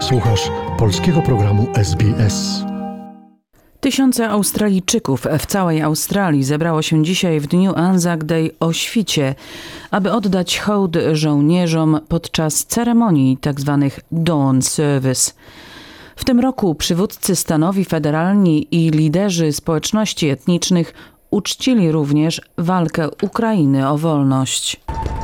Słuchasz polskiego programu SBS. Tysiące Australijczyków w całej Australii zebrało się dzisiaj w dniu Anzac Day o świcie, aby oddać hołd żołnierzom podczas ceremonii tzw. Dawn Service. W tym roku przywódcy stanowi federalni i liderzy społeczności etnicznych uczcili również walkę Ukrainy o wolność.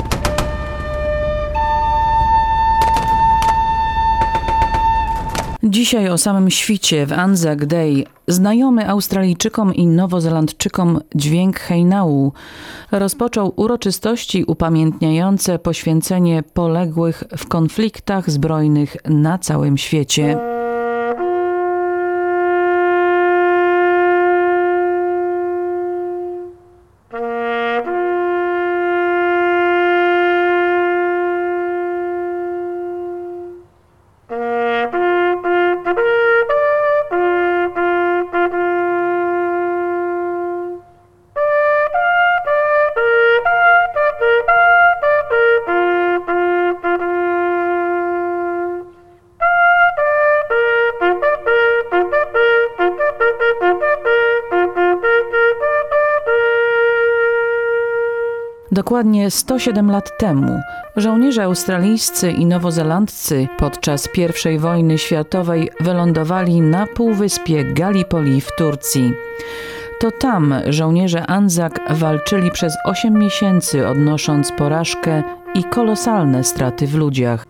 Dzisiaj o samym świcie w Anzac Day znajomy Australijczykom i Nowozelandczykom dźwięk hejnału rozpoczął uroczystości upamiętniające poświęcenie poległych w konfliktach zbrojnych na całym świecie. Dokładnie 107 lat temu żołnierze australijscy i nowozelandcy podczas I wojny światowej wylądowali na półwyspie Gallipoli w Turcji. To tam żołnierze Anzac walczyli przez 8 miesięcy, odnosząc porażkę i kolosalne straty w ludziach.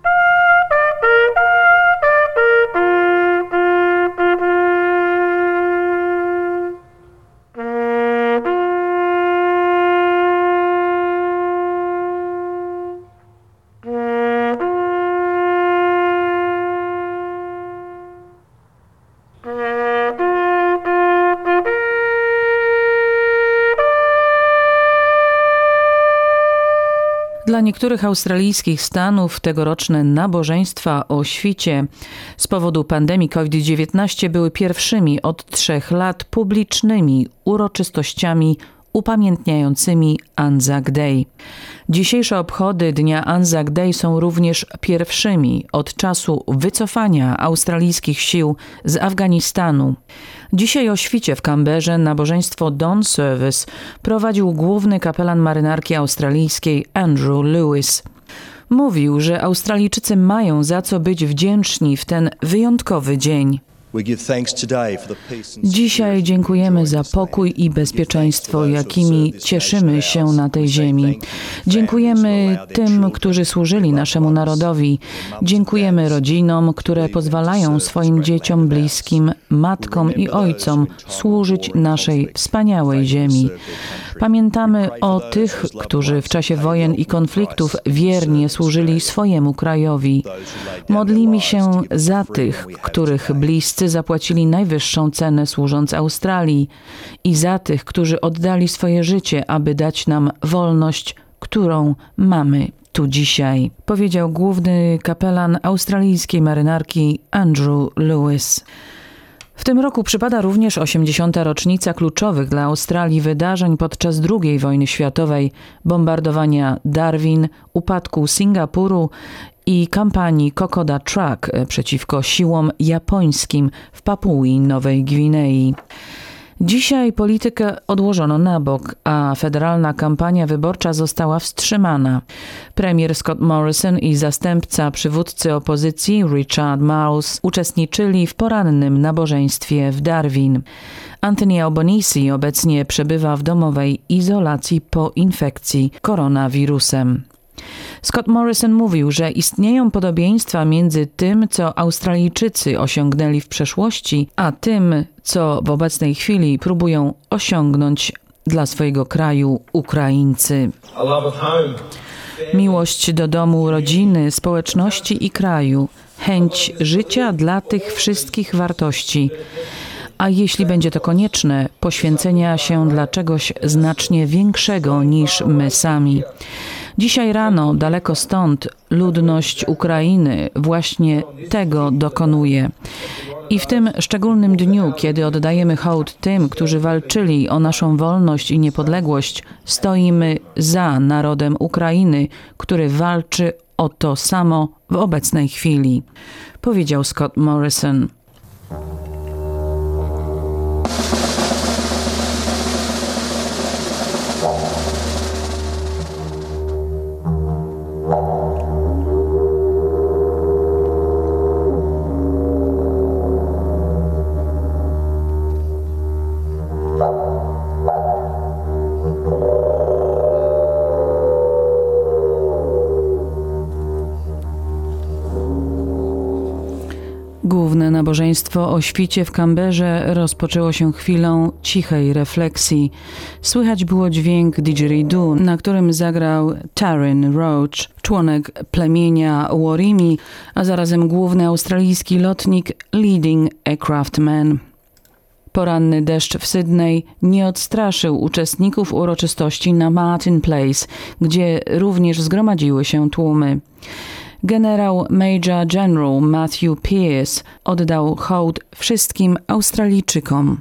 Dla niektórych australijskich stanów tegoroczne nabożeństwa o świcie z powodu pandemii COVID-19 były pierwszymi od 3 lat publicznymi uroczystościami upamiętniającymi Anzac Day. Dzisiejsze obchody dnia Anzac Day są również pierwszymi od czasu wycofania australijskich sił z Afganistanu. Dzisiaj o świcie w Canberrze nabożeństwo Dawn Service prowadził główny kapelan marynarki australijskiej Andrew Lewis. Mówił, że Australijczycy mają za co być wdzięczni w ten wyjątkowy dzień. Dzisiaj dziękujemy za pokój i bezpieczeństwo, jakimi cieszymy się na tej ziemi. Dziękujemy tym, którzy służyli naszemu narodowi. Dziękujemy rodzinom, które pozwalają swoim dzieciom, bliskim, matkom i ojcom służyć naszej wspaniałej ziemi. Pamiętamy o tych, którzy w czasie wojen i konfliktów wiernie służyli swojemu krajowi. Modlimy się za tych, których bliscy zapłacili najwyższą cenę służąc Australii i za tych, którzy oddali swoje życie, aby dać nam wolność, którą mamy tu dzisiaj, powiedział główny kapelan australijskiej marynarki Andrew Lewis. W tym roku przypada również 80. rocznica kluczowych dla Australii wydarzeń podczas II wojny światowej, bombardowania Darwin, upadku Singapuru i kampanii Kokoda Track przeciwko siłom japońskim w Papui Nowej Gwinei. Dzisiaj politykę odłożono na bok, a federalna kampania wyborcza została wstrzymana. Premier Scott Morrison i zastępca przywódcy opozycji Richard Marles uczestniczyli w porannym nabożeństwie w Darwin. Anthony Albanese obecnie przebywa w domowej izolacji po infekcji koronawirusem. Scott Morrison mówił, że istnieją podobieństwa między tym, co Australijczycy osiągnęli w przeszłości, a tym, co w obecnej chwili próbują osiągnąć dla swojego kraju Ukraińcy. Miłość do domu, rodziny, społeczności i kraju, chęć życia dla tych wszystkich wartości. A jeśli będzie to konieczne, poświęcenia się dla czegoś znacznie większego niż my sami. Dzisiaj rano, daleko stąd, ludność Ukrainy właśnie tego dokonuje. I w tym szczególnym dniu, kiedy oddajemy hołd tym, którzy walczyli o naszą wolność i niepodległość, stoimy za narodem Ukrainy, który walczy o to samo w obecnej chwili, powiedział Scott Morrison. Główne nabożeństwo o świcie w Canberrze rozpoczęło się chwilą cichej refleksji. Słychać było dźwięk didgeridoo, na którym zagrał Taryn Roach, członek plemienia Worimi, a zarazem główny australijski lotnik Leading Aircraft Man. Poranny deszcz w Sydney nie odstraszył uczestników uroczystości na Martin Place, gdzie również zgromadziły się tłumy. Generał Major General Matthew Pearce oddał hołd wszystkim Australijczykom.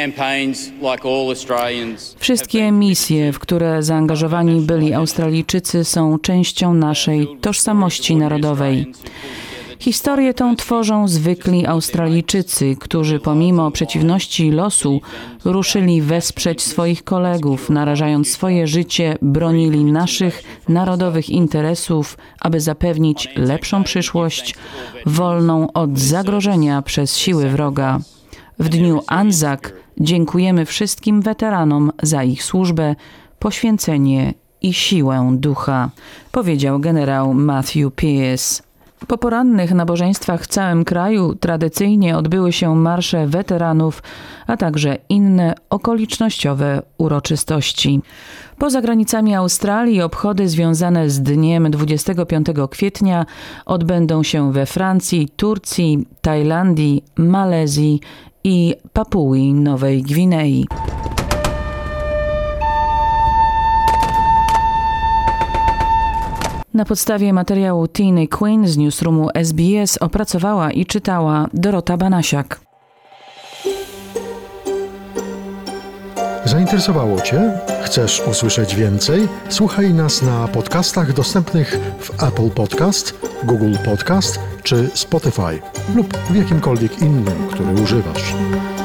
Wszystkie misje, w które zaangażowani byli Australijczycy, są częścią naszej tożsamości narodowej. Historię tą tworzą zwykli Australijczycy, którzy pomimo przeciwności losu ruszyli wesprzeć swoich kolegów, narażając swoje życie, bronili naszych narodowych interesów, aby zapewnić lepszą przyszłość, wolną od zagrożenia przez siły wroga. W dniu Anzac dziękujemy wszystkim weteranom za ich służbę, poświęcenie i siłę ducha, powiedział generał Matthew Pearce. Po porannych nabożeństwach w całym kraju tradycyjnie odbyły się marsze weteranów, a także inne okolicznościowe uroczystości. Poza granicami Australii obchody związane z dniem 25 kwietnia odbędą się we Francji, Turcji, Tajlandii, Malezji i Papui Nowej Gwinei. Na podstawie materiału Tiny Quinn z newsroomu SBS opracowała i czytała Dorota Banasiak. Zainteresowało Cię? Chcesz usłyszeć więcej? Słuchaj nas na podcastach dostępnych w Apple Podcast, Google Podcast czy Spotify lub w jakimkolwiek innym, który używasz.